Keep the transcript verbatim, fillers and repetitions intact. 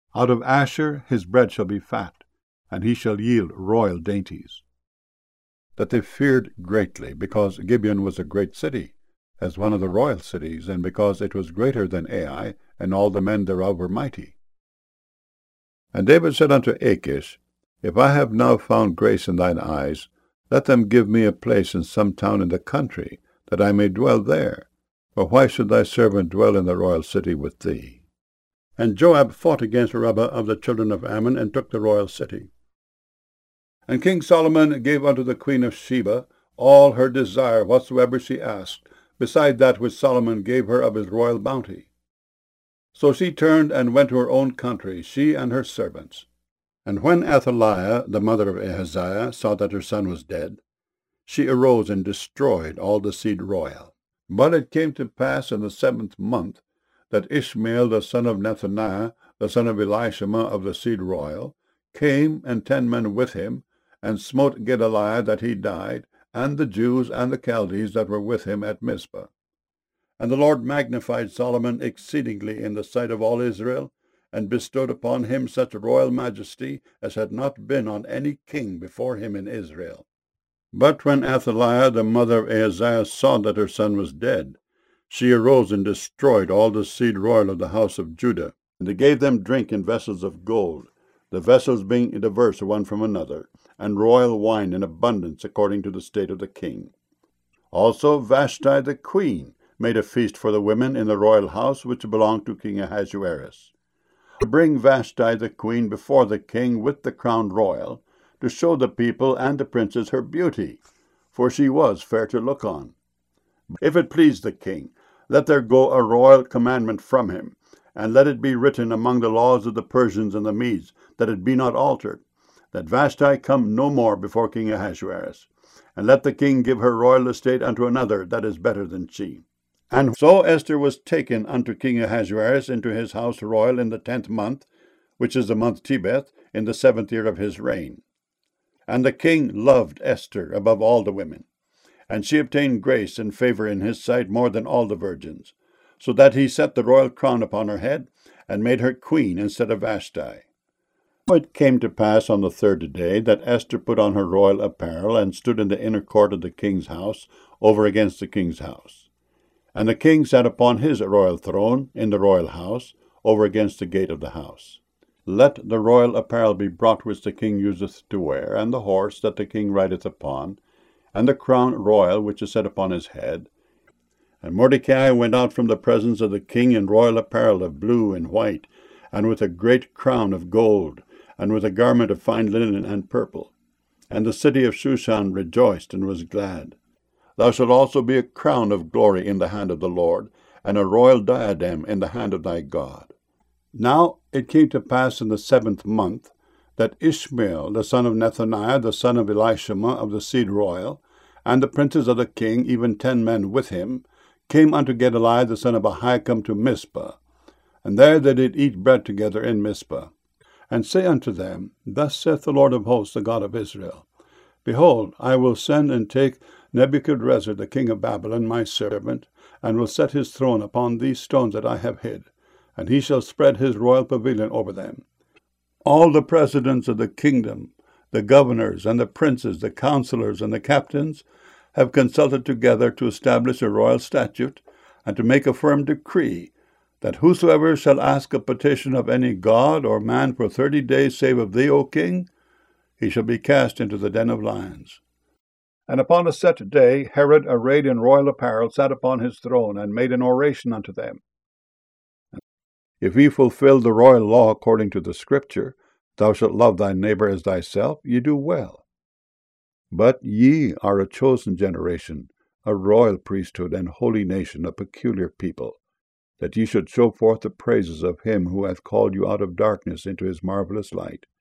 Out of Asher his bread shall be fat, and he shall yield royal dainties. That they feared greatly, because Gibeon was a great city, as one of the royal cities, and because it was greater than Ai, and all the men thereof were mighty. And David said unto Achish, If I have now found grace in thine eyes, let them give me a place in some town in the country, that I may dwell there. For why should thy servant dwell in the royal city with thee? And Joab fought against Rabbah of the children of Ammon, and took the royal city. And King Solomon gave unto the queen of Sheba all her desire whatsoever she asked, beside that which Solomon gave her of his royal bounty. So she turned and went to her own country, she and her servants. And when Athaliah, the mother of Ahaziah, saw that her son was dead, she arose and destroyed all the seed royal. But it came to pass in the seventh month that Ishmael the son of Nethaniah, the son of Elishama of the seed royal, came, and ten men with him, and smote Gedaliah that he died, and the Jews and the Chaldees that were with him at Mizpah. And the Lord magnified Solomon exceedingly in the sight of all Israel, and bestowed upon him such royal majesty as had not been on any king before him in Israel. But when Athaliah, the mother of Ahaziah, saw that her son was dead, she arose and destroyed all the seed royal of the house of Judah, and they gave them drink in vessels of gold, the vessels being diverse one from another, and royal wine in abundance according to the state of the king. Also Vashti the queen made a feast for the women in the royal house which belonged to King Ahasuerus, to bring Vashti the queen before the king with the crown royal, to show the people and the princes her beauty, for she was fair to look on. If it please the king, let there go a royal commandment from him, and let it be written among the laws of the Persians and the Medes, that it be not altered, that Vashti come no more before King Ahasuerus, and let the king give her royal estate unto another that is better than she. And so Esther was taken unto King Ahasuerus into his house royal in the tenth month, which is the month Tebeth, in the seventh year of his reign. And the king loved Esther above all the women, and she obtained grace and favor in his sight more than all the virgins, so that he set the royal crown upon her head, and made her queen instead of Vashti. It came to pass on the third day that Esther put on her royal apparel, and stood in the inner court of the king's house, over against the king's house. And the king sat upon his royal throne in the royal house, over against the gate of the house. Let the royal apparel be brought which the king useth to wear, and the horse that the king rideth upon, and the crown royal which is set upon his head. And Mordecai went out from the presence of the king in royal apparel of blue and white, and with a great crown of gold, and with a garment of fine linen and purple. And the city of Shushan rejoiced and was glad. Thou shalt also be a crown of glory in the hand of the Lord, and a royal diadem in the hand of thy God. Now it came to pass in the seventh month, that Ishmael the son of Nethaniah, the son of Elishama of the seed royal, and the princes of the king, even ten men with him, came unto Gedaliah the son of Ahikam to Mizpah. And there they did eat bread together in Mizpah. And say unto them, Thus saith the Lord of hosts, the God of Israel, Behold, I will send and take Nebuchadrezzar the king of Babylon, my servant, and will set his throne upon these stones that I have hid, and he shall spread his royal pavilion over them. All the presidents of the kingdom, the governors and the princes, the counselors and the captains, have consulted together to establish a royal statute, and to make a firm decree, that whosoever shall ask a petition of any god or man for thirty days, save of thee, O king, he shall be cast into the den of lions. And upon a set day Herod, arrayed in royal apparel, sat upon his throne, and made an oration unto them. If ye fulfill the royal law according to the Scripture, thou shalt love thy neighbor as thyself, ye do well. But ye are a chosen generation, a royal priesthood, and holy nation, a peculiar people, that ye should show forth the praises of him who hath called you out of darkness into his marvelous light.